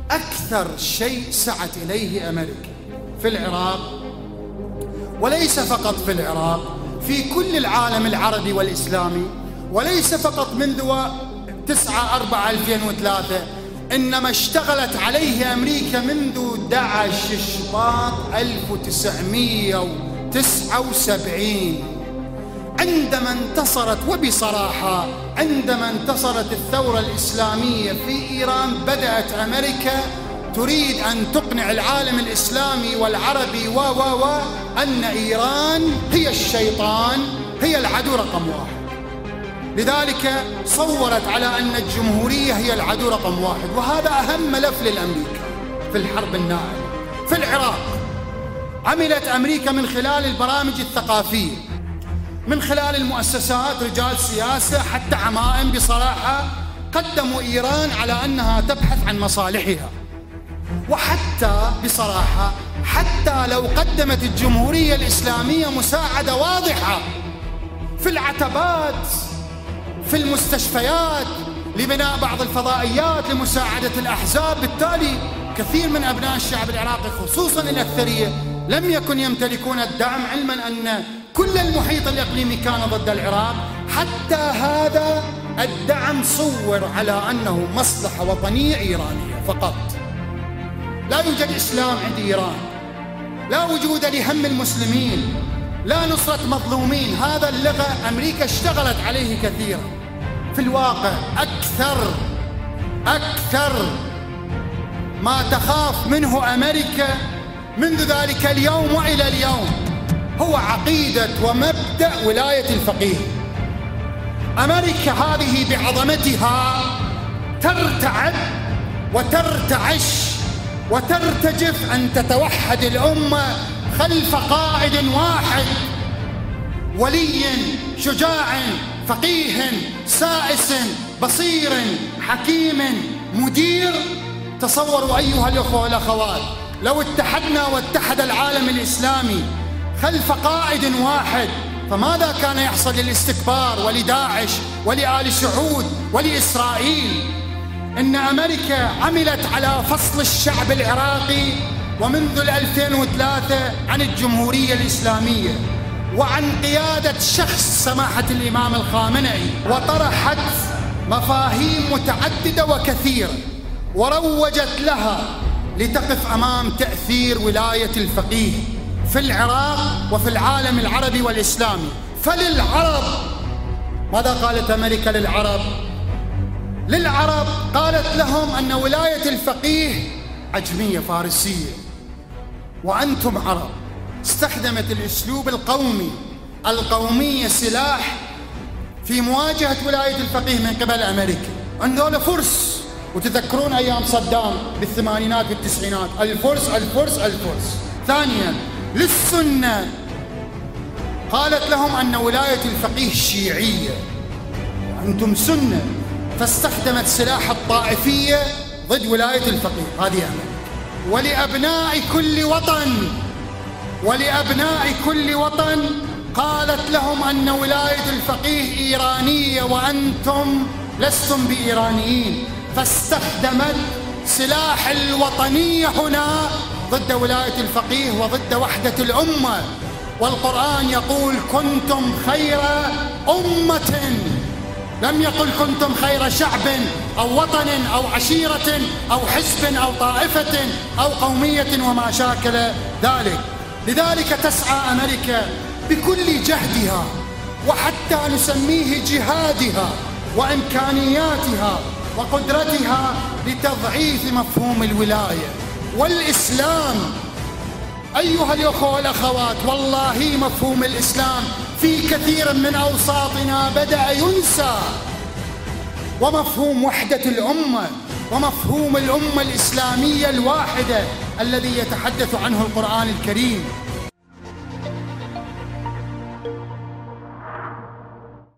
أكثر شيء سعت إليه أمريكا في العراق، وليس فقط في العراق، في كل العالم العربي والإسلامي، وليس فقط منذ 9/4/2003، إنما اشتغلت عليه أمريكا منذ 11 شباط 1979 عندما انتصرت. وبصراحة عندما انتصرت الثورة الإسلامية في إيران بدأت أمريكا تريد أن تقنع العالم الإسلامي والعربي أن إيران هي الشيطان، هي العدو رقم 1. لذلك صورت على أن الجمهورية هي العدو رقم 1، وهذا أهم ملف للأمريكا في الحرب الناعمة. في العراق عملت أمريكا من خلال البرامج الثقافية، من خلال المؤسسات، رجال سياسة حتى عمائم، بصراحة قدموا إيران على أنها تبحث عن مصالحها. وحتى بصراحة حتى لو قدمت الجمهورية الإسلامية مساعدة واضحة في العتبات، في المستشفيات، لبناء بعض الفضائيات، لمساعدة الأحزاب، بالتالي كثير من أبناء الشعب العراقي خصوصا الأكثرية لم يكن يمتلكون الدعم، علما أن كل المحيط الإقليمي كان ضد العراق. حتى هذا الدعم صور على أنه مصلحة وطنية إيرانية فقط. لا يوجد إسلام عند إيران، لا وجود لهم المسلمين، لا نصرة مظلومين. هذا اللغة أمريكا اشتغلت عليه كثيرا. في الواقع أكثر ما تخاف منه أمريكا منذ ذلك اليوم وإلى اليوم هو عقيدة ومبدأ ولاية الفقيه. أمريكا هذه بعظمتها ترتعد وترتعش وترتجف أن تتوحد الأمة خلف قائد واحد، ولي شجاع فقيه سائس بصير حكيم مدير. تصوروا أيها الأخوة والأخوات لو اتحدنا واتحد العالم الإسلامي خلف قائد واحد، فماذا كان يحصل للاستكبار ولداعش ولآل سعود ولإسرائيل؟ إن أمريكا عملت على فصل الشعب العراقي ومنذ 2003 عن الجمهورية الإسلامية وعن قيادة شخص سماحة الإمام الخامنئي، وطرحت مفاهيم متعددة وكثيرة وروجت لها لتقف أمام تأثير ولاية الفقيه في العراق وفي العالم العربي والإسلامي. فللعرب ماذا قالت أمريكا للعرب؟ للعرب قالت لهم أن ولاية الفقيه عجمية فارسية وأنتم عرب. استخدمت الأسلوب القومي، القومية سلاح في مواجهة ولاية الفقيه من قبل أمريكا. عندنا فرس، وتذكرون أيام صدام بالثمانينات والتسعينات، الفرس الفرس الفرس. ثانيا للسنة قالت لهم أن ولاية الفقيه شيعية وأنتم سنة، فاستخدمت سلاح الطائفية ضد ولاية الفقيه. هذه أمريكا. ولأبناء كل وطن قالت لهم أن ولاية الفقيه إيرانية وأنتم لستم بإيرانيين، فاستخدمت سلاح الوطنية هنا ضد ولاية الفقيه وضد وحدة الأمة. والقرآن يقول كنتم خير أمة، لم يقل كنتم خير شعب أو وطن أو عشيرة أو حزب أو طائفة أو قومية وما شاكل ذلك. لذلك تسعى أمريكا بكل جهدها وحتى نسميه جهادها وإمكانياتها وقدرتها لتضعيف مفهوم الولاية والإسلام. أيها الأخوة والأخوات، والله مفهوم الإسلام في كثير من أوساطنا بدأ ينسى، ومفهوم وحدة الأمة ومفهوم الأمة الإسلامية الواحدة الذي يتحدث عنه القرآن الكريم.